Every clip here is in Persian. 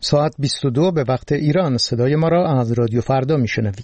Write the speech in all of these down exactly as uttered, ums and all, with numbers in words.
ساعت بیست و دو به وقت ایران. صدای ما را از رادیو فردا میشنوید.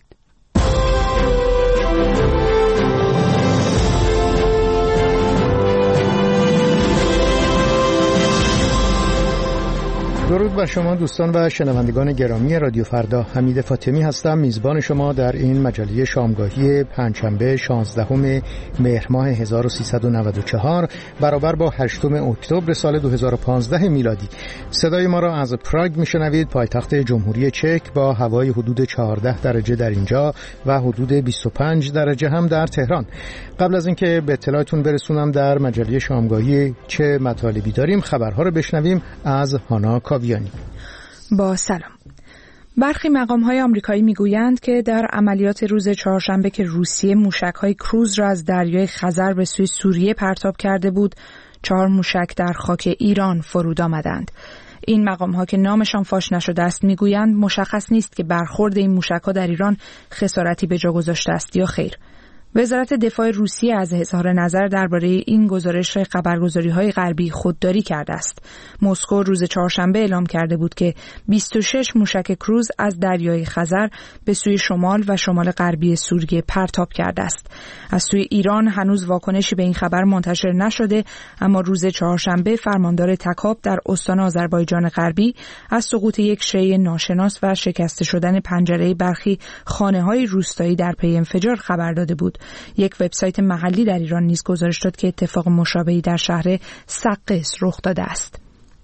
درود بر شما دوستان و شنوندگان گرامی رادیو فردا. حمید فاطمی هستم، میزبان شما در این مجله شامگاهی پنجشنبه شانزدهم مهر ماه هزار و سیصد و نود و چهار برابر با هشتم اکتبر سال دو هزار و پانزده میلادی. صدای ما را از پراگ میشنوید، پایتخت جمهوری چک، با هوای حدود چهارده درجه در اینجا و حدود بیست و پنج درجه هم در تهران. قبل از اینکه به اطلاعتون برسونم در مجله شامگاهی چه مطالبی داریم، خبرها رو بشنویم از هانا کاویانی. با سلام. برخی مقام‌های آمریکایی میگویند که در عملیات روز چهارشنبه که روسیه موشک‌های کروز را از دریای خزر به سوی سوریه پرتاب کرده بود، چهار موشک در خاک ایران فرود آمدند. این مقام‌ها که نامشان فاش نشده است میگویند مشخص نیست که برخورد این موشک‌ها در ایران خسارتی به جا گذاشته است یا خیر. وزارت دفاع روسیه از اظهار نظر درباره این گزارش خبرگزاری‌های غربی خودداری کرده است. مسکو روز چهارشنبه اعلام کرده بود که بیست و شش موشک کروز از دریای خزر به سوی شمال و شمال غربی سوریه پرتاب کرده است. از سوی ایران هنوز واکنشی به این خبر منتشر نشده، اما روز چهارشنبه فرماندار تکاب در استان آذربایجان غربی از سقوط یک شیء ناشناس و شکسته شدن پنجره برخی خانه‌های روستایی در پی انفجار خبر داده بود. یک وبسایت محلی در ایران نیز گزارش داد که اتفاق مشابهی در شهر سقز رخ داده است.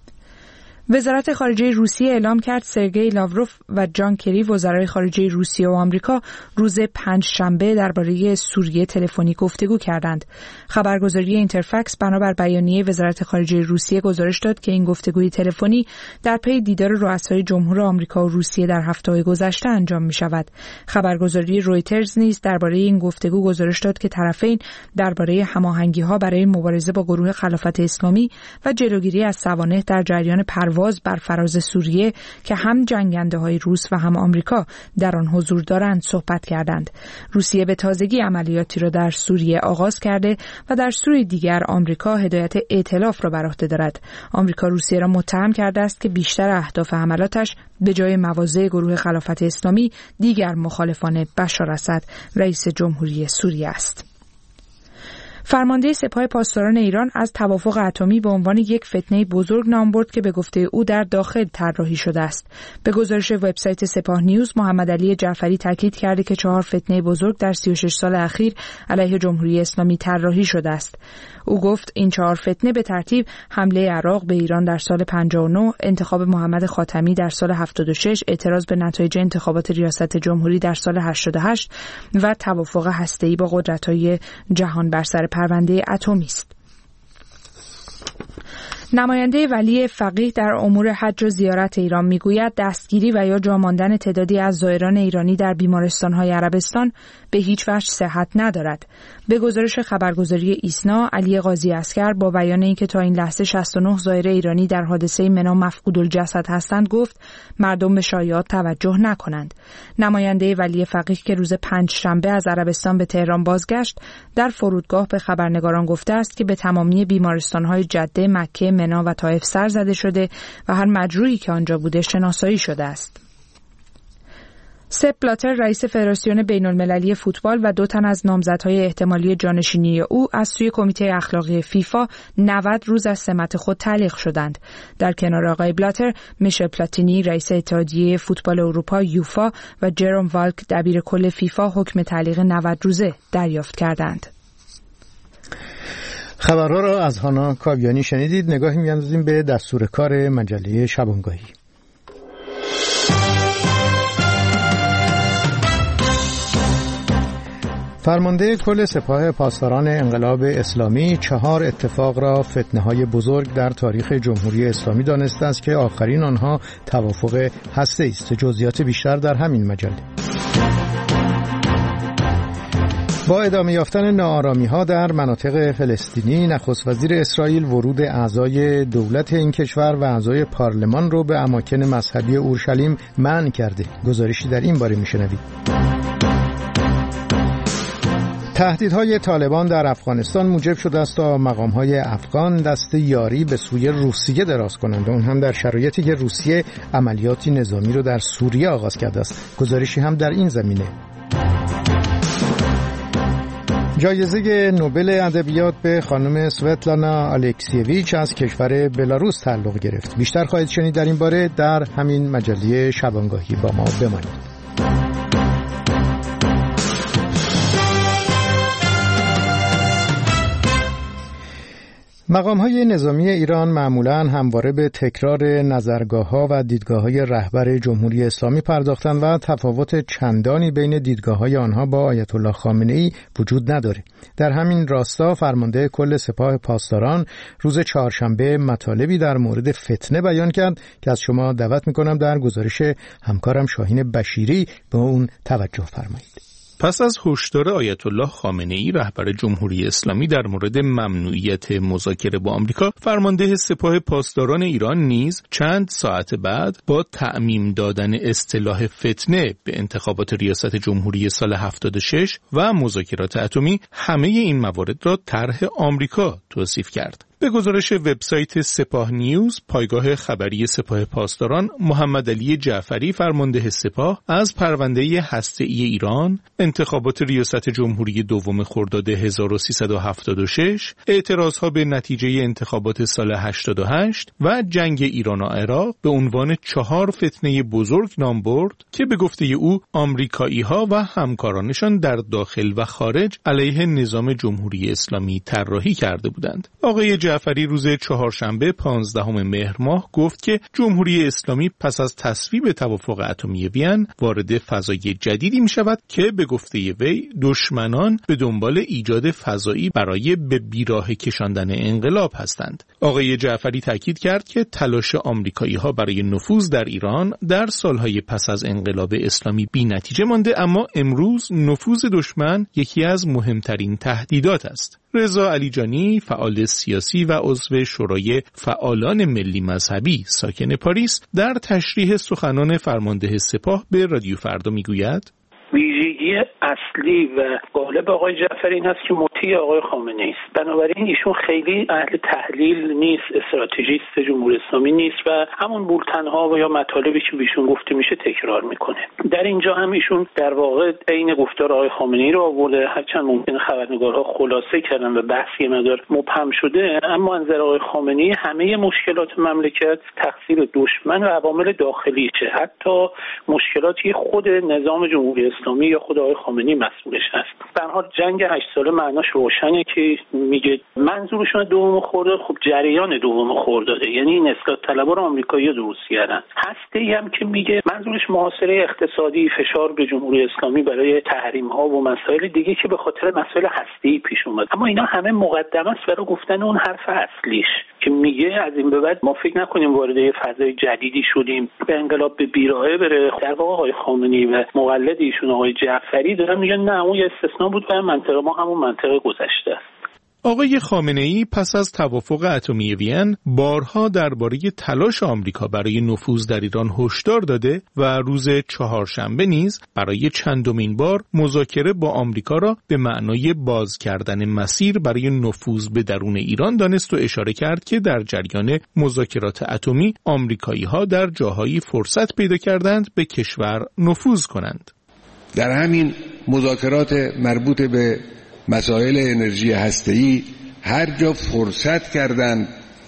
وزارت خارجه روسیه اعلام کرد سرگئی لاوروف و جان کری، وزرای خارجه روسیه و آمریکا، روز پنجشنبه درباره سوریه تلفنی گفتگو کردند. خبرگزاری اینترفکس بنابر بیانیه وزارت خارجه روسیه گزارش داد که این گفتگوی تلفنی در پی دیدار رؤسای جمهور آمریکا و روسیه در هفته‌های گذشته انجام می‌شود. خبرگزاری رویترز نیز درباره این گفتگو گزارش داد که طرفین درباره هماهنگی‌ها برای مبارزه با گروه خلافت اسلامی و جلوگیری از سوانح در جریان پرواز بر فراز سوریه که هم جنگنده‌های روس و هم آمریکا در آن حضور دارند صحبت کردند. روسیه به تازگی عملیاتی را در سوریه آغاز کرده و در سوی دیگر آمریکا هدایت ائتلاف را بر عهده دارد. آمریکا روسیه را متهم کرده است که بیشتر اهداف حملاتش به جای مواضع گروه خلافت اسلامی دیگر مخالفان بشار اسد رئیس جمهوری سوریه است. فرمانده سپاه پاسداران ایران از توافق اتمی به عنوان یک فتنه بزرگ نام برد که به گفته او در داخل طراحی شده است. به گزارش وبسایت سپاه نیوز، محمد علی جعفری تاکید کرده که چهار فتنه بزرگ در سی و شش سال اخیر علیه جمهوری اسلامی طراحی شده است. او گفت این چهار فتنه به ترتیب حمله عراق به ایران در سال پنجاه و نه، انتخاب محمد خاتمی در سال هفتاد و شش، اعتراض به نتایج انتخابات ریاست جمهوری در سال هشتاد و هشت و توافق هسته‌ای با قدرت‌های جهان بر سر پرونده اتمی است. نماینده ولی فقیه در امور حج و زیارت ایران میگوید دستگیری و یا جا ماندن تعدادی از زائران ایرانی در بیمارستان‌های عربستان به هیچ وجه صحت ندارد. به گزارش خبرگزاری ایسنا، علی قاضی عسکر با بیان اینکه تا این لحظه شصت و نه زائر ایرانی در حادثه منا مفقود الجسد هستند گفت مردم به شایعات توجه نکنند. نماینده ولی فقیه که روز پنجشنبه از عربستان به تهران بازگشت، در فرودگاه به خبرنگاران گفته است که به تمامی بیمارستان‌های جده، مکه، منا و طائف سر زده شده و هر مجروحی که آنجا بوده شناسایی شده است. سپ بلاتر، رئیس فدراسیون بین المللی فوتبال و دو تن از نامزدهای احتمالی جانشینی او از سوی کمیته اخلاقی فیفا نود روز از سمت خود تعلیق شدند. در کنار آقای بلاتر، میشل پلاتینی، رئیس اتحادیه فوتبال اروپا یوفا و جروم والک، دبیر کل فیفا، حکم تعلیق نود روزه دریافت کردند. خبرها را از هانا کاویانی شنیدید. نگاهی می‌اندازیم به دستور کار مجله شبانگاهی. فرمانده کل سپاه پاسداران انقلاب اسلامی چهار اتفاق را فتنه‌های بزرگ در تاریخ جمهوری اسلامی دانسته است که آخرین آنها توافق هسته‌ای است. جزئیات بیشتر در همین مجله. با ادامه یافتن ناآرامی‌ها در مناطق فلسطینی، نخست وزیر اسرائیل ورود اعضای دولت این کشور و اعضای پارلمان رو به اماکن مذهبی اورشلیم منع کرده. گزارشی در این باره می‌شنوید. تهدیدهای طالبان در افغانستان موجب شده است تا مقام‌های افغان دست یاری به سوی روسیه دراز کنند، اون هم در شرایطی که روسیه عملیاتی نظامی رو در سوریه آغاز کرده است. گزارشی هم در این زمینه. جایزه نوبل ادبیات به خانم سوتلانا الکسیویچ از کشور بلاروس تعلق گرفت. بیشتر خواهید شنید در این باره در همین مجله شبانگاهی. با ما بمانید. مقام‌های نظامی ایران معمولاً همواره به تکرار نظرگاه‌ها و دیدگاه‌های رهبر جمهوری اسلامی پرداختند و تفاوت چندانی بین دیدگاه‌های آنها با آیت الله خامنه‌ای وجود نداره. در همین راستا فرمانده کل سپاه پاسداران روز چهارشنبه مطالبی در مورد فتنه بیان کرد که از شما دعوت می‌کنم در گزارش همکارم شاهین بشیری به اون توجه فرمایید. پس از هشدار آیت الله خامنه‌ای رهبر جمهوری اسلامی در مورد ممنوعیت مذاکره با آمریکا، فرمانده سپاه پاسداران ایران نیز چند ساعت بعد با تعمیم دادن اصطلاح فتنه به انتخابات ریاست جمهوری سال هفتاد و شش و مذاکرات اتمی همه این موارد را طرح آمریکا توصیف کرد. به گزارش وبسایت سپاه نیوز، پایگاه خبری سپاه پاسداران، محمد علی جعفری فرمانده سپاه از پرونده هسته‌ای ایران، انتخابات ریاست جمهوری دوم خرداد هزار و سیصد و هفتاد و شش، اعتراضها به نتیجه انتخابات سال هشتاد و هشت و جنگ ایران و عراق به عنوان چهار فتنه بزرگ نام برد که به گفته او آمریکایی‌ها و همکارانشان در داخل و خارج علیه نظام جمهوری اسلامی طراحی کرده بودند. آقای جعفری روز چهارشنبه پانزدهم مهر ماه گفت که جمهوری اسلامی پس از تصویب توافق اتمی وین وارد فضای جدیدی می شود که به گفته وی دشمنان به دنبال ایجاد فضایی برای به بیراه کشاندن انقلاب هستند. آقای جعفری تاکید کرد که تلاش آمریکایی ها برای نفوذ در ایران در سالهای پس از انقلاب اسلامی بی نتیجه مانده، اما امروز نفوذ دشمن یکی از مهمترین تهدیدات است. رضا علیجانی، فعال سیاسی و عضو شورای فعالان ملی مذهبی ساکن پاریس، در تشریح سخنان فرمانده سپاه به رادیو فردا میگوید: ویژگی اصلی و غالب آقای جعفری این هست که مطیع آقای خامنه‌ای است. بنابراین ایشون خیلی اهل تحلیل نیست، استراتژیست جمهوری اسلامی نیست و همون بولتن‌ها و یا مطالبی که بیشون گفته میشه تکرار میکنه. در اینجا هم ایشون در واقع عین گفتار آقای خامنه‌ای رو آورده، هرچند ممکنه خبرنگارها خلاصه کردن و بحثی مقدار مبهم شده، اما از نظر آقای خامنه‌ای همه مشکلات مملکت تقصیر دشمن و عوامل داخلیشه، حتی مشکلاتی خود نظام جمهوری اسلامی یا خود آقای خامنه‌ای مسئولش هست. به هر حال جنگ هشت ساله معناش روشنه که میگه منظورشون دوم خرداد، خب جریان دوم خرداده، یعنی این اصلاح طلبان آمریکایی‌ها درست کردن. هسته‌ای هم که میگه منظورش محاصره اقتصادی، فشار به جمهوری اسلامی برای تحریم‌ها و مسائل دیگه که به خاطر مسائل هسته‌ای پیش اومد. اما اینا همه مقدمه است برای گفتن اون حرف اصلیش که میگه از این به بعد ما فکر نکنیم وارد یه فضای جدیدی شدیم به انقلاب به بیراهه بره. در واقع آقای خامنه‌ای و مقلد ایشون آقای جعفری دارن میگن نه اون یه استثناء بود و منطقه ما همون منطقه گذشته است. آقای خامنه‌ای پس از توافق اتمی وین بارها درباره تلاش آمریکا برای نفوذ در ایران هشدار داده و روز چهارشنبه نیز برای چندمین بار مذاکره با آمریکا را به معنای باز کردن مسیر برای نفوذ به درون ایران دانست و اشاره کرد که در جریان مذاکرات اتمی آمریکایی‌ها در جاهایی فرصت پیدا کردند به کشور نفوذ کنند. در همین مذاکرات مربوط به مسائل انرژی هسته‌ای هر جا فرصت کردند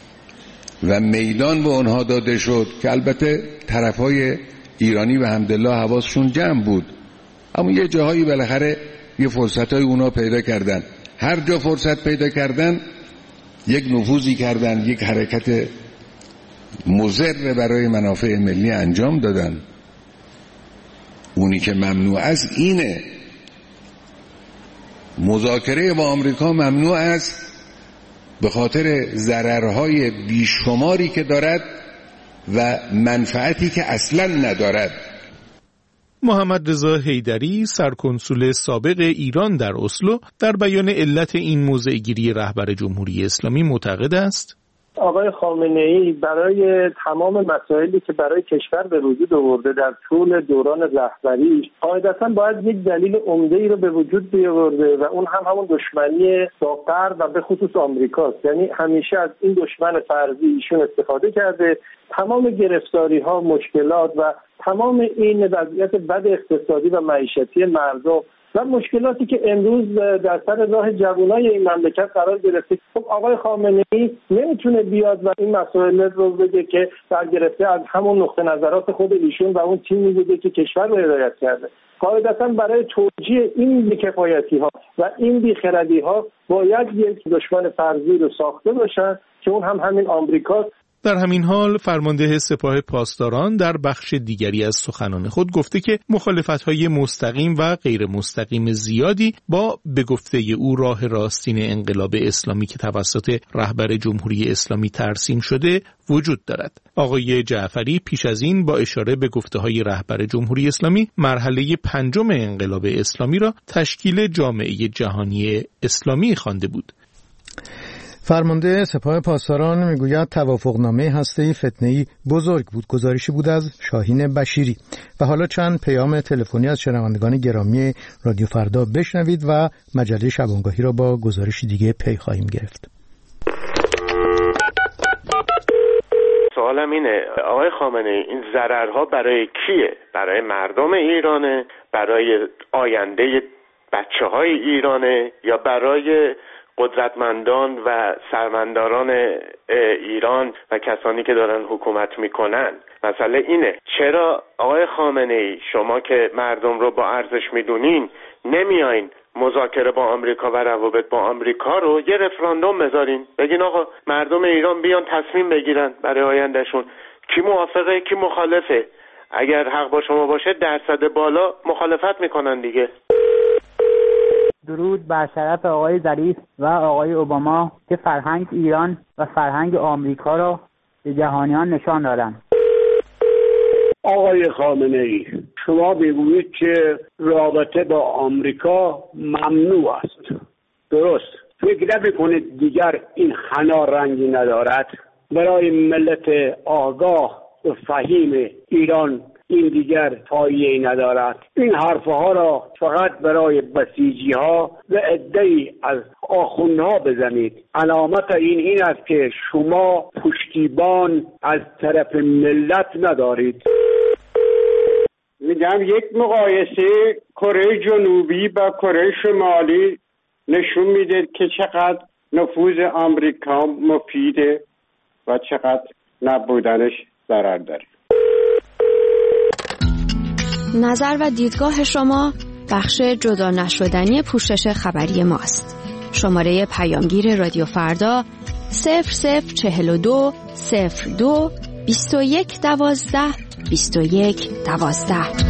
و میدان به آنها داده شد که البته طرفهای ایرانی و حمدالله حواسشون جمع بود، اما یه جاهایی بالاخره یه فرصتای اونا پیدا کردن. هر جا فرصت پیدا کردن یک نفوذی کردن، یک حرکت مضر برای منافع ملی انجام دادن. اونی که ممنوع است اینه، مذاکره با آمریکا ممنوع است به خاطر ضررهای بیشماری که دارد و منفعتی که اصلا ندارد. محمد رضا حیدری، سرکنسول سابق ایران در اسلو، در بیان علت این موضع‌گیری رهبر جمهوری اسلامی معتقد است: آقای خامنه‌ای برای تمام مسائلی که برای کشور به وجود آورده در طول دوران رهبریش قاعدتاً باید یک دلیل عمده‌ای رو به وجود بیاورده و اون هم همون دشمنی با غرب و به خصوص آمریکاست. یعنی همیشه از این دشمن فرضی ایشون استفاده کرده. تمام گرفتاری‌ها، مشکلات و تمام این وضعیت بد اقتصادی و معیشتی مردم و مشکلاتی که امروز در سر راه جوانای این مملکت قرار گرفته، خب آقای خامنه‌ای نمیتونه بیاد و این مسائل رو بگه که برگرفته از همون نقطه نظرات خود ایشون و اون تیمی بوده که کشور رو هدایت کرده. قاعدتاً برای توجیه این بی‌کفایتی‌ها و این بی‌خردی‌ها باید یک دشمن فرضی رو ساخته باشن که اون هم همین آمریکاست. در همین حال فرمانده سپاه پاسداران در بخش دیگری از سخنان خود گفته که مخالفت‌های مستقیم و غیر مستقیم زیادی با به گفته او راه راستین انقلاب اسلامی که توسط رهبر جمهوری اسلامی ترسیم شده وجود دارد. آقای جعفری پیش از این با اشاره به گفته‌های رهبر جمهوری اسلامی مرحله پنجم انقلاب اسلامی را تشکیل جامعه جهانی اسلامی خوانده بود. فرمانده سپاه پاسداران میگوید توافقنامه هسته‌ای فتنه‌ای بزرگ بود. گزارشی بود از شاهین بشیری. و حالا چند پیام تلفنی از شنوندگان گرامی رادیو فردا بشنوید و مجله شبانگاهی را با گزارشی دیگه پی خواهیم گرفت. سوالم اینه آقای خامنه‌ای، این ضررها برای کیه؟ برای مردم ایرانه؟ برای آینده بچه‌های ایرانه؟ یا برای قدرتمندان و سرمنداران ایران و کسانی که دارن حکومت میکنن؟ مسئله اینه چرا آقای خامنه‌ای شما که مردم رو با ارزش میدونین نمیاین مذاکره با آمریکا و روابط با آمریکا رو یه رفراندوم بذارین، بگین آقا مردم ایران بیان تصمیم بگیرن برای آیندهشون کی موافقه کی مخالفه؟ اگر حق با شما باشه درصد بالا مخالفت میکنن دیگه. درود بر شرف آقای ظریف و آقای اوباما که فرهنگ ایران و فرهنگ آمریکا را به جهانیان نشان دادن. آقای خامنه‌ای، شما بگویید که رابطه با آمریکا ممنوع است. درست. فکر نمی‌کنید دیگر این حنا رنگی ندارد؟ برای ملت آگاه و فهیم ایران این دیگر پایه‌ای ندارد. این حرفها را فقط برای بسیجی‌ها و عده‌ای از آخوندها بزنید. علامت این این است که شما پشتیبان از طرف ملت ندارید. میگم یک مقایسه کره جنوبی با کره شمالی نشون میده که چقدر نفوذ آمریکا مفیده و چقدر نبودنش ضرر داره. نظر و دیدگاه شما بخش جدا نشدنی پوشش خبری ماست. شماره پیامگیر رادیو فردا صفر صفر چهل و دو صفر دو بیست و یک دوازده بیست و یک دوازده.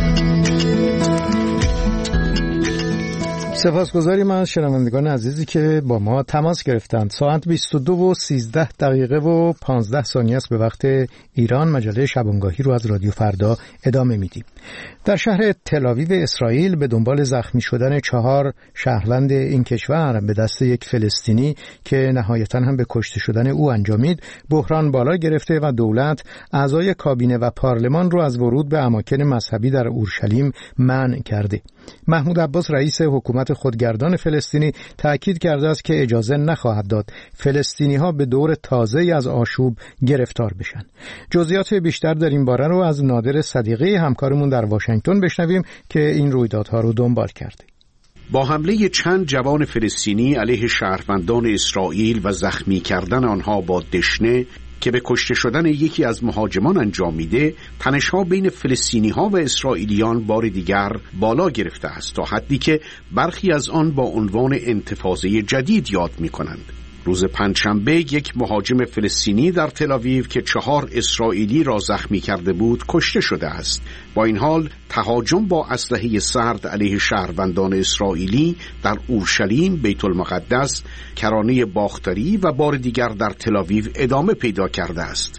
سپاسگزاریم از شنوندگان عزیزی که با ما تماس گرفتند. ساعت بیست و دو و سیزده دقیقه و پانزده ثانیه است به وقت ایران. مجله شبانگاهی رو از رادیو فردا ادامه میدیم. در شهر تل‌آویو اسرائیل به دنبال زخمی شدن چهار شهروند این کشور به دست یک فلسطینی که نهایتاً هم به کشته شدن او انجامید، بحران بالا گرفته و دولت اعضای کابینه و پارلمان رو از ورود به اماکن مذهبی در اورشلیم منع کرده. محمود عباس رئیس حکومت خودگردان فلسطینی تأکید کرده است که اجازه نخواهد داد فلسطینی‌ها به دور تازه‌ای از آشوب گرفتار بشن. جزئیات بیشتر در این باره رو از نادر صدیقی همکارمون در واشنگتن بشنویم که این رویدادها رو دنبال کرده. با حمله چند جوان فلسطینی علیه شهروندان اسرائیل و زخمی کردن آنها با دشنه که به کشته شدن یکی از مهاجمان انجام میده، تنش‌ها بین فلسطینی‌ها و اسرائیلیان بار دیگر بالا گرفته است تا حدی که برخی از آن با عنوان انتفاضه جدید یاد می‌کنند. روز پنجشنبه یک مهاجم فلسطینی در تل‌آویو که چهار اسرائیلی را زخمی کرده بود کشته شده است. با این حال تهاجم با اسلحه سرد علیه شهروندان اسرائیلی در اورشلیم، بیت المقدس، کرانه باختری و بار دیگر در تل‌آویو ادامه پیدا کرده است.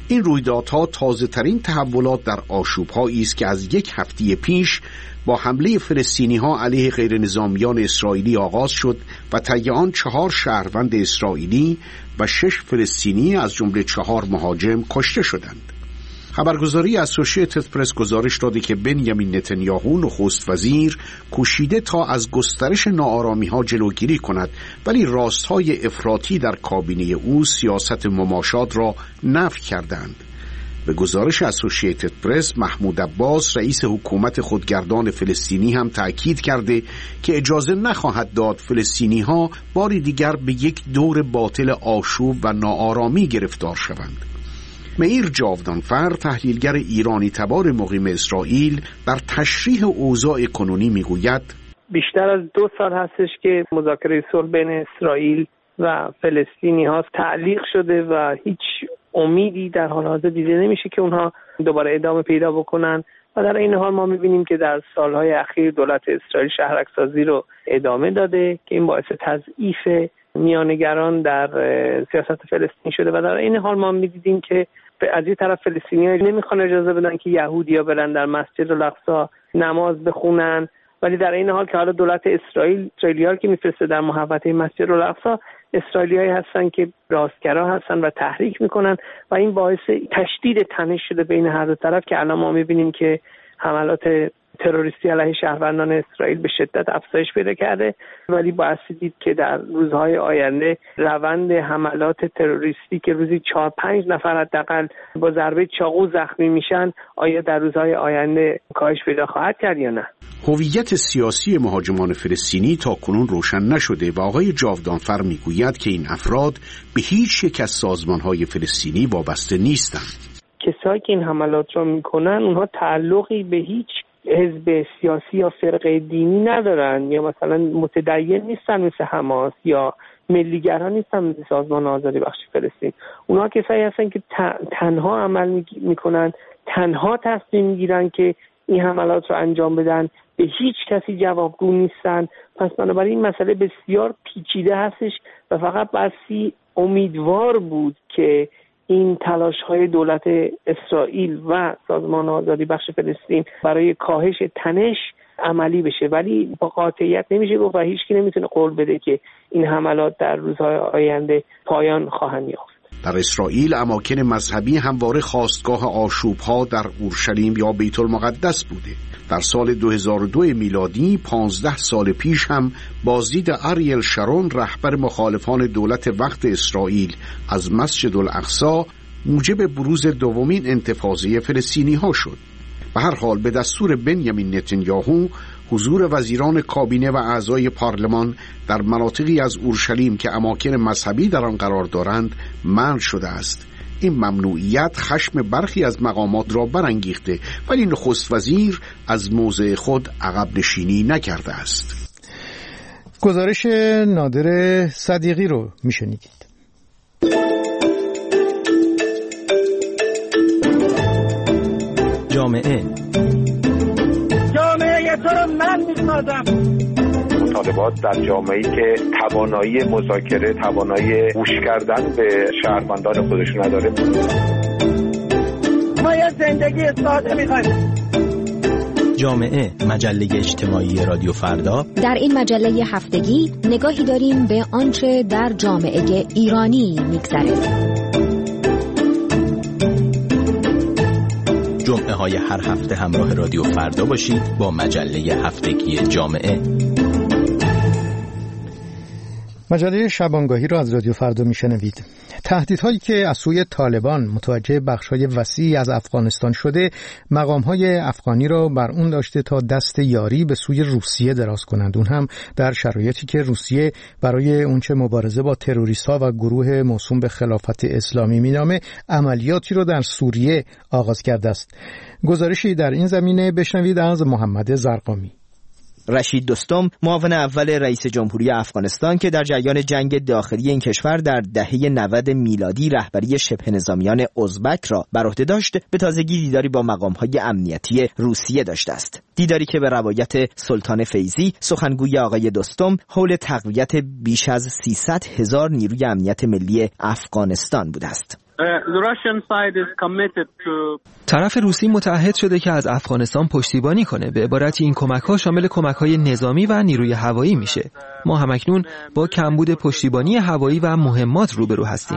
این رویدادها تازه ترین تحولات در آشوب‌هایی است که از یک هفته پیش با حمله فلسطینی‌ها علیه غیر نظامیان اسرائیلی آغاز شد و طی آن چهار شهروند اسرائیلی و شش فلسطینی از جمله چهار مهاجم کشته شدند. خبرگزاری اسوشییتد پرس گزارش داده که بنیامین نتانیاهو نخست وزیر کوشیده تا از گسترش ناآرامی‌ها جلوگیری کند، ولی راست‌های افراطی در کابینه او سیاست مماشات را نفی کردند. به گزارش اسوشییتد پرس، محمود عباس رئیس حکومت خودگردان فلسطینی هم تأکید کرده که اجازه نخواهد داد فلسطینی‌ها باری دیگر به یک دور باطل آشوب و ناآرامی گرفتار شوند. مئیر جاودانفر، تحلیلگر ایرانی تبار مقیم اسرائیل، در تشریح اوضاع کنونی میگوید بیشتر از دو سال هستش که مذاکره صلح بین اسرائیل و فلسطینی ها تعلیق شده و هیچ امیدی در حال حاضر دیده نمیشه که اونها دوباره ادامه پیدا بکنن و در این حال ما میبینیم که در سالهای اخیر دولت اسرائیل شهرک‌سازی رو ادامه داده که این باعث تضعیف میانگران در سیاست فلسطین شده و در این حال ما میدیدیم که از این طرف فلسطینی‌ها نمیخوان اجازه بدن که یهودی‌ها برن در مسجد الاقصی نماز بخونن، ولی در این حال که حالا دولت اسرائیل اسرائیلی‌ها که میفرسته در محوطه مسجد الاقصی اسرائیلیایی هستن که راستگرا هستن و تحریک میکنن و این باعث تشدید تنش شده بین هر دو طرف که الان ما میبینیم که حملات تروریستی علیه شهروندان اسرائیل به شدت افزایش پیدا کرده، ولی باید دید که در روزهای آینده روند حملات تروریستی که روزی چهار پنج نفر حداقل با ضربه چاقو زخمی میشن آیا در روزهای آینده کاهش پیدا خواهد کرد یا نه. هویت سیاسی مهاجمان فلسطینی تا کنون روشن نشده و آقای جاودانفر میگوید که این افراد به هیچ یک از سازمان‌های فلسطینی وابسته نیستند. کسایی که این حملات را میکنن اونها تعلقی به هیچ حزب سیاسی یا فرقه دینی ندارن یا مثلا متدین نیستن مثل حماس یا ملیگران نیستن مثل سازمان آزادی بخش فلسطین. اونها کسایی هستن که تنها عمل میکنن، تنها تصمیم میگیرن که این حملات رو انجام بدن، به هیچ کسی جوابگو نیستن. پس بنابراین این مسئله بسیار پیچیده هستش و فقط بسی امیدوار بود که این تلاش‌های دولت اسرائیل و سازمان آزادی بخش فلسطین برای کاهش تنش عملی بشه، ولی با قاطعیت نمیشه گفت و هیچکی نمیتونه قول بده که این حملات در روزهای آینده پایان خواهند یافت. در اسرائیل اماکن مذهبی همواره خواستگاه آشوب‌ها در اورشلیم یا بیت المقدس بوده. در سال دو هزار و دو میلادی پانزده سال پیش هم بازدید اریل شارون رهبر مخالفان دولت وقت اسرائیل از مسجد الاقصی موجب بروز دومین انتفاضه فلسطینی ها شد. به هر حال به دستور بنیامین نتانیاهو حضور وزیران کابینه و اعضای پارلمان در مناطقی از اورشلیم که اماکن مذهبی در آن قرار دارند منع شده است. این ممنوعیت خشم برخی از مقامات را برانگیخته، ولی نخست وزیر از موضع خود عقب نشینی نکرده است. گزارش نادر صدیقی رو میشنیدید. جامعه جامعه تو رو من میسازم. مطالبات در جامعه‌ای که توانایی مذاکره، توانایی گوش کردن به شهروندان خودش نداره. ما یه زندگی ساده می‌خوایم. جامعه، مجله اجتماعی رادیو فردا. در این مجله هفتگی نگاهی داریم به آنچه در جامعه ایرانی می‌گذرد. جمعه های هر هفته همراه رادیو فردا باشید با مجله هفتگی جامعه. مجله شبانگاهی را از رادیو فردا میشنوید. تهدیدهایی که از سوی طالبان متوجه بخش‌های وسیعی از افغانستان شده، مقام‌های افغانی را بر اون داشته تا دست یاری به سوی روسیه دراز کنند، اون هم در شرایطی که روسیه برای اونچه مبارزه با تروریست‌ها و گروه موسوم به خلافت اسلامی مینامه عملیاتی رو در سوریه آغاز کرده است. گزارشی در این زمینه بشنوید از محمد زرقامی. رشید دوستم، معاون اول رئیس جمهوری افغانستان که در جریان جنگ داخلی این کشور در دهه نود میلادی رهبری شبه نظامیان ازبک را بر عهده داشت، به تازگی دیداری با مقام‌های امنیتی روسیه داشته است. دیداری که به روایت سلطان فیضی، سخنگوی آقای دوستم، حول تقویت بیش از سیصد هزار نیروی امنیت ملی افغانستان بوده است. طرف روسی متعهد شده که از افغانستان پشتیبانی کنه. به عبارتی این کمک‌ها شامل کمک‌های نظامی و نیروی هوایی میشه. ما همکنون با کمبود پشتیبانی هوایی و مهمات روبرو هستیم.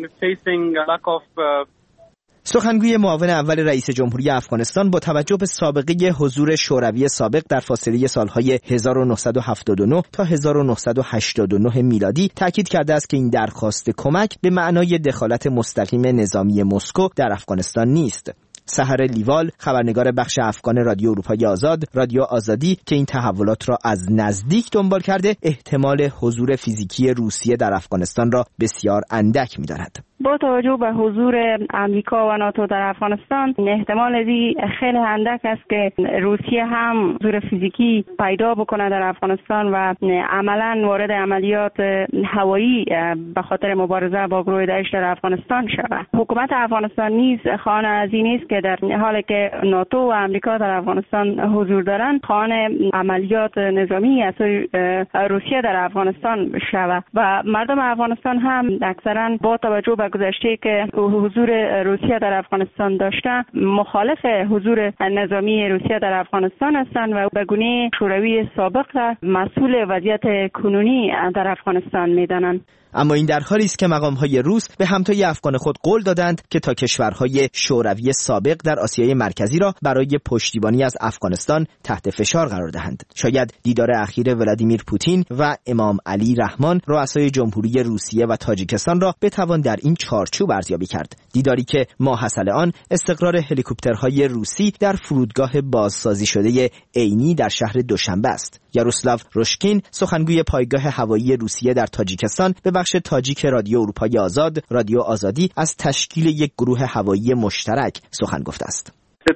سخنگوی معاون اول رئیس جمهوری افغانستان با توجه به سابقه حضور شوروی سابق در فاصله سالهای هزار و نهصد و هفتاد و نه تا هزار و نهصد و هشتاد و نه میلادی تاکید کرده است که این درخواست کمک به معنای دخالت مستقیم نظامی مسکو در افغانستان نیست. سحر لیوال، خبرنگار بخش افغان رادیو اروپای آزاد، رادیو آزادی که این تحولات را از نزدیک دنبال کرده، احتمال حضور فیزیکی روسیه در افغانستان را بسیار اندک می‌داند. با توجه به حضور امریکا و ناتو در افغانستان احتمال دی خیلی اندک است که روسیه هم حضور فیزیکی پیدا بکنه در افغانستان و عملاً وارد عملیات هوایی به خاطر مبارزه با گروه داعش در افغانستان شود. حکومت افغانستان نیز خواهان از این است که در حالی که ناتو و امریکا در افغانستان حضور دارند خواهان عملیات نظامی از روسیه در افغانستان شود و مردم افغانستان هم اکثرا با توجه به گذشته که حضور روسیه در افغانستان داشته مخالف حضور نظامی روسیه در افغانستان هستند و به گونه شوروی سابق مسئول وضعیت کنونی در افغانستان میدانند. اما این در حالی است که مقام‌های روس به همتای افغان خود قول دادند که تا کشورهای شوروی سابق در آسیای مرکزی را برای پشتیبانی از افغانستان تحت فشار قرار دهند. شاید دیدار اخیر ولادیمیر پوتین و امام علی رحمان رؤسای جمهوری روسیه و تاجیکستان را بتوان در این چارچوب ارزیابی کرد. دیداری که ماحصل آن استقرار هلیکوپترهای روسی در فرودگاه بازسازی شده عینی در شهر دوشنبه است. یاروسلاو روشکین، سخنگوی پایگاه هوایی روسیه در تاجیکستان، به بخش تاجیک رادیو اروپای آزاد، رادیو آزادی، از تشکیل یک گروه هوایی مشترک سخن گفته است.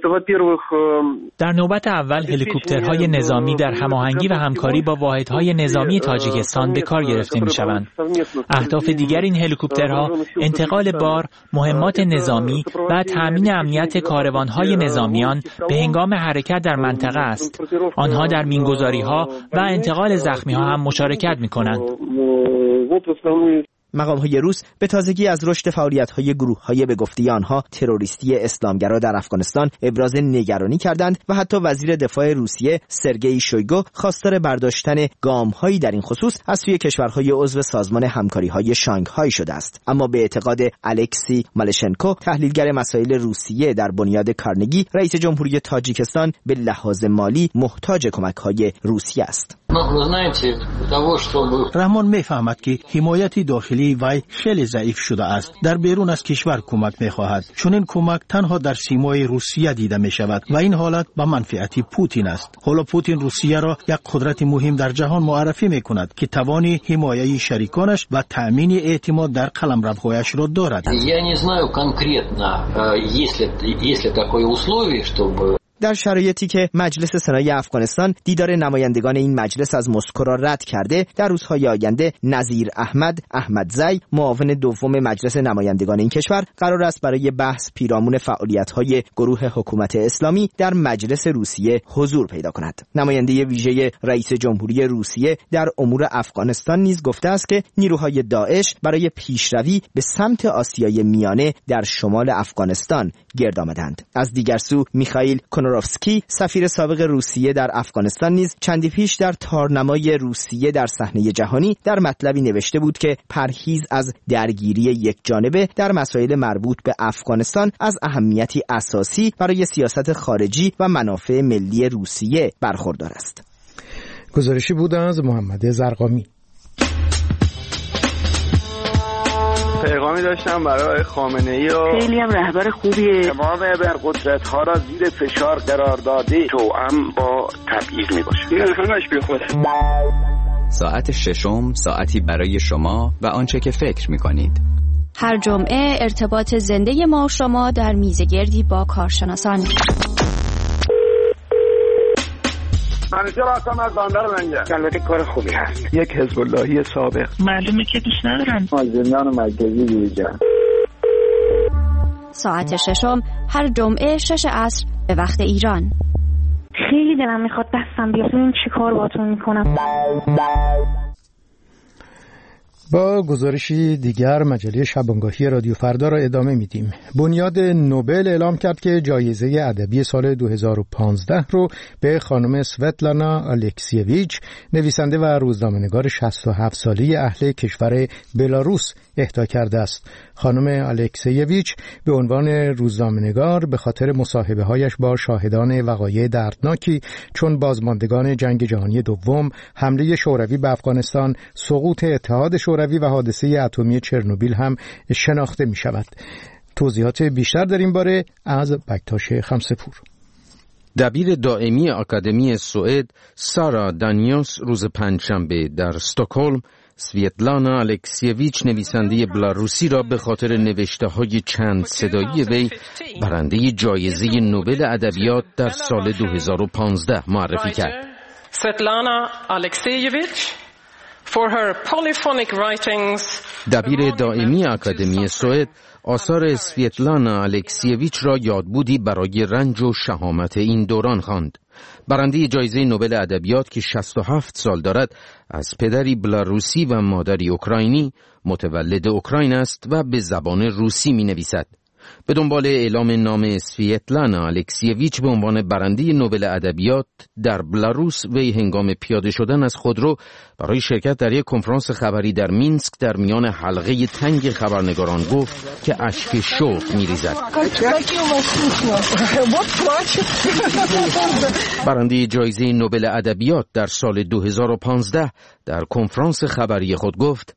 در نوبت اول هلیکوپترهای نظامی در هماهنگی و همکاری با واحدهای نظامی تاجیکستان به کار گرفته می‌شوند. اهداف دیگر این هلیکوپترها انتقال بار، مهمات نظامی و تأمین امنیت کاروانهای نظامیان به هنگام حرکت در منطقه است. آنها در مینگذاری‌ها و انتقال زخمی‌ها هم مشارکت می‌کنند. مقام‌های روس به تازگی از رشد فعالیت‌های گروه‌های به گفته آنها تروریستی اسلامگرا در افغانستان ابراز نگرانی کردند و حتی وزیر دفاع روسیه سرگئی شویگو خواستار برداشتن گام‌هایی در این خصوص از سوی کشورهای عضو سازمان همکاری‌های شانگهای شده است. اما به اعتقاد الکسی مالشنکو، تحلیلگر مسائل روسیه در بنیاد کارنگی، رئیس جمهوری تاجیکستان به لحاظ مالی محتاج کمک‌های روسیه است. رحمان می‌فهمد که حمایت داخلی وی خیلی ضعیف شده است. در بیرون از کشور کمک می‌خواهد، چون این کمک تنها در سیمای روسیه دیده می‌شود و این حالت به منفعت پوتین است. حالا پوتین روسیه را یک قدرت مهم در جهان معرفی می‌کند که توان حمایت شریکانش و تأمین اعتماد در قلمروهایش را دارد. در شرایطی که مجلس سنای افغانستان دیدار نمایندگان این مجلس از مسکو را رد کرده، در روزهای آینده نظیر احمد احمدزی، معاون دوم مجلس نمایندگان این کشور، قرار است برای بحث پیرامون فعالیت‌های گروه حکومت اسلامی در مجلس روسیه حضور پیدا کند. نماینده ویژه رئیس جمهوری روسیه در امور افغانستان نیز گفته است که نیروهای داعش برای پیشروی به سمت آسیای میانه در شمال افغانستان گرد آمدند. از دیگر سو میخائیل کنوروفسکی، سفیر سابق روسیه در افغانستان، نیز چندی پیش در تارنمای روسیه در صحنه جهانی در مطلبی نوشته بود که پرهیز از درگیری یک جانبه در مسائل مربوط به افغانستان از اهمیتی اساسی برای سیاست خارجی و منافع ملی روسیه برخوردار است. گزارشی بود از محمد زرقامی. پیغامی داشتم برای خامنه‌ای و خیلی هم رهبر خوبیه. تمام ابرقدرت‌ها را زیر فشار قرار داده، توأم با تبعیض میباشه. این همش بی خوده. ساعت ششم، ساعتی برای شما و آنچه که فکر میکنید. هر جمعه ارتباط زنده ما و شما در میزگردی با کارشناسان. منیجر هستم از بندر لنگر. البته کار خوبی هست. یک حزب اللهی سابق. معلومه که دوست ندارن. مازندران مرکزی بیرجان. ساعت ششم هر جمعه شش عصر به وقت ایران. خیلی دلم میخواد دستم بیاد. این چی کار باتون میکنم؟ با گزارشی دیگر مجله شبانگاهی رادیو فردا را ادامه میدیم. بنیاد نوبل اعلام کرد که جایزه ادبی سال دو هزار و پانزده رو به خانم سوتلانا الکسیویچ، نویسنده و روزنامه‌نگار شصت و هفت ساله اهل کشور بلاروس اهدا کرده است. خانم الکسیویچ به عنوان روزنامه‌نگار به خاطر مصاحبه‌هایش با شاهدان وقایع دردناکی چون بازماندگان جنگ جهانی دوم، حمله شوروی به افغانستان، سقوط اتحاد شوروی و حادثه اتمی چرنوبیل هم شناخته می شود. توضیحات بیشتر در این باره از بکتاش خمسه‌پور. دبیر دائمی آکادمی سوئد سارا دانیوس روز پنجشنبه در استکهلم سویتلانا الکسیویچ، نویسنده بلاروسی را به خاطر نوشته‌های چند صدایی وی برنده جایزه نوبل ادبیات در سال دو هزار و پانزده معرفی کرد. سویتلانا الکسیویچ for her polyphonic writings. دبیر دائمی آکادمی سوئد آثار سویتلانا الکسیویچ را یادبودی برای رنج و شهامت این دوران خواند. برنده جایزه نوبل ادبیات که شصت و هفت سال دارد، از پدری بلاروسی و مادری اوکراینی، متولد اوکراین است و به زبان روسی می نویسد. به دنبال اعلام نام سویتلانا الکسیویچ به عنوان برنده نوبل ادبیات در بلاروس، وی هنگام پیاده شدن از خودرو برای شرکت در یک کنفرانس خبری در مینسک در میان حلقه تنگ خبرنگاران گفت که اشک شوق می‌ریزد. برنده جایزه نوبل ادبیات در سال دو هزار و پانزده در کنفرانس خبری خود گفت: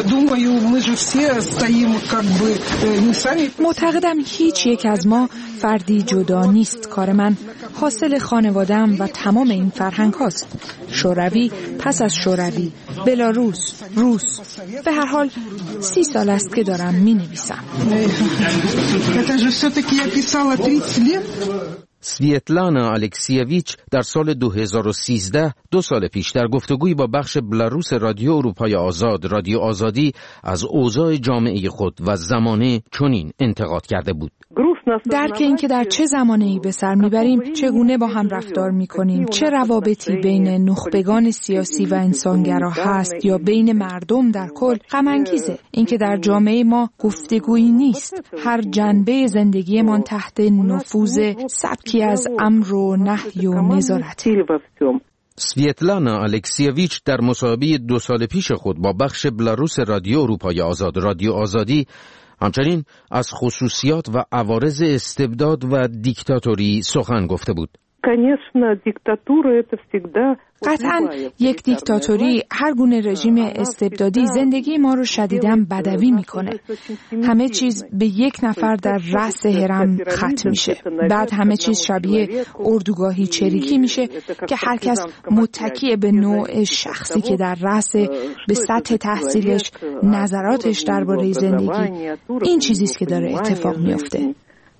معتقدم هیچ یک از ما فردی جدا نیست. کار من حاصل خانواده‌ام و تمام این فرهنگ هاست. شوروی، پس از شوروی، بلاروس، روس. به هر حال سی سال است که دارم می نویسم. سویتلانا الکسیویچ در سال دو هزار و سیزده، دو سال پیش، در گفتگویی با بخش بلاروس رادیو اروپای آزاد، رادیو آزادی، از اوضاع جامعه خود و زمانه چنین انتقاد کرده بود: درک این که در چه زمانه‌ای به سر میبریم، چگونه با هم رفتار میکنیم، چه روابطی بین نخبگان سیاسی و انسانگرا هست یا بین مردم در کل، غم انگیزه. این که در جامعه ما گفتگویی نیست، هر جنبه زندگیمان تحت نفوذ سبکی از امر و نهی و نظارت. سویتلانا الکسیویچ در مصاحبه دو سال پیش خود با بخش بلاروس رادیو اروپای آزاد، رادیو آزادی، همچنین از خصوصیات و عوارض استبداد و دیکتاتوری سخن گفته بود. قطعاً یک دیکتاتوری، هر گونه رژیم استبدادی زندگی ما رو شدیداً بدوی میکنه. همه چیز به یک نفر در رأس هرم ختم میشه. بعد همه چیز شبیه اردوگاهی چریکی میشه که هر کس متکی به نوع شخصی که در رأس، به سطح تحصیلش، نظراتش درباره زندگی. این چیزیست که داره اتفاق میفته.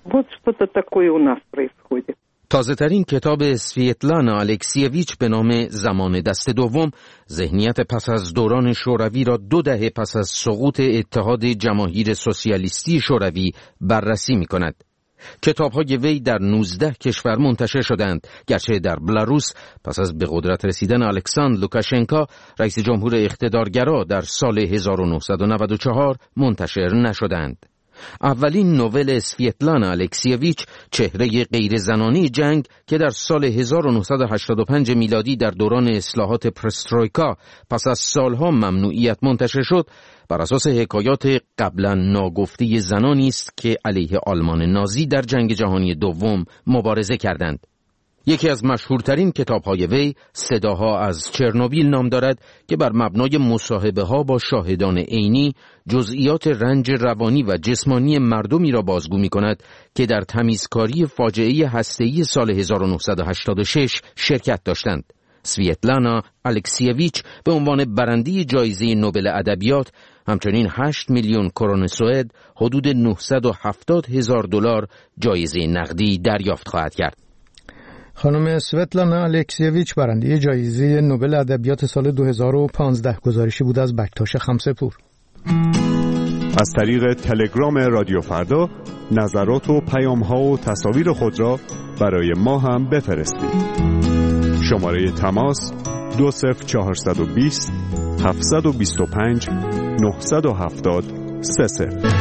تازه ترین کتاب سویتلانا الکسیویچ به نام زمان دست دوم، ذهنیت پس از دوران شوروی را دو دهه پس از سقوط اتحاد جماهیر سوسیالیستی شوروی بررسی می کند. کتاب‌های وی در نوزده کشور منتشر شدند، گرچه در بلاروس پس از به قدرت رسیدن الکساندر لوکاشنکا، رئیس جمهور اقتدارگرا، در سال هزار و نهصد و نود و چهار منتشر نشدند. اولین نوول سویتلانا الکسیویچ، چهره غیر زنانی جنگ، که در سال هزار و نهصد و هشتاد و پنج میلادی در دوران اصلاحات پرسترویکا پس از سالها ممنوعیت منتشر شد، بر اساس حکایات قبلا ناگفته زنانی است که علیه آلمان نازی در جنگ جهانی دوم مبارزه کردند. یکی از مشهورترین کتاب‌های وی، صداها از چرنوبیل نام دارد که بر مبنای مصاحبه‌ها با شاهدان عینی جزئیات رنج روانی و جسمانی مردمی را بازگو می‌کند که در تمیزکاری فاجعه هسته‌ای سال هزار و نهصد و هشتاد و شش شرکت داشتند. سویتلانا الکسیویچ به عنوان برنده جایزه نوبل ادبیات همچنین هشت میلیون کرون سوئد، حدود نهصد و هفتاد هزار دلار جایزه نقدی دریافت خواهد کرد. خانم سویتلانا الکسیویچ برنده جایزه نوبل ادبیات سال دو هزار و پانزده. گزارشی بود از بکتاش خمسه‌پور. از طریق تلگرام رادیو فردا نظرات و پیام‌ها و تصاویر خود را برای ما هم بفرستید. شماره تماس دو صفر چهارصد و بیست هفتصد و بیست و پنج نه هفت صفر سه صفر.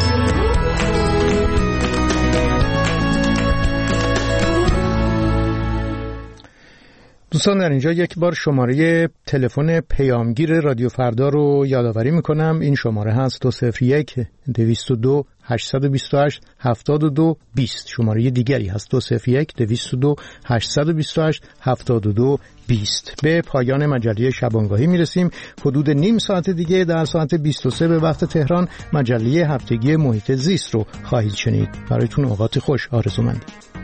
دوستان در اینجا یک بار شماره تلفن پیامگیر رادیو فردا رو یادآوری میکنم. این شماره هست دو صفر یک دویست و دو هشتصد و بیست و هشت هفتاد و دو بیست. شماره دیگری هست دو صفر یک دویست و دو هشتصد و بیست و هشت هفتاد و دو بیست. به پایان مجله شبانگاهی میرسیم. حدود نیم ساعت دیگه در ساعت بیست و سه به وقت تهران مجله هفتگی محیط زیست رو خواهید شنید. برایتون اوقات خوش آرزومندم.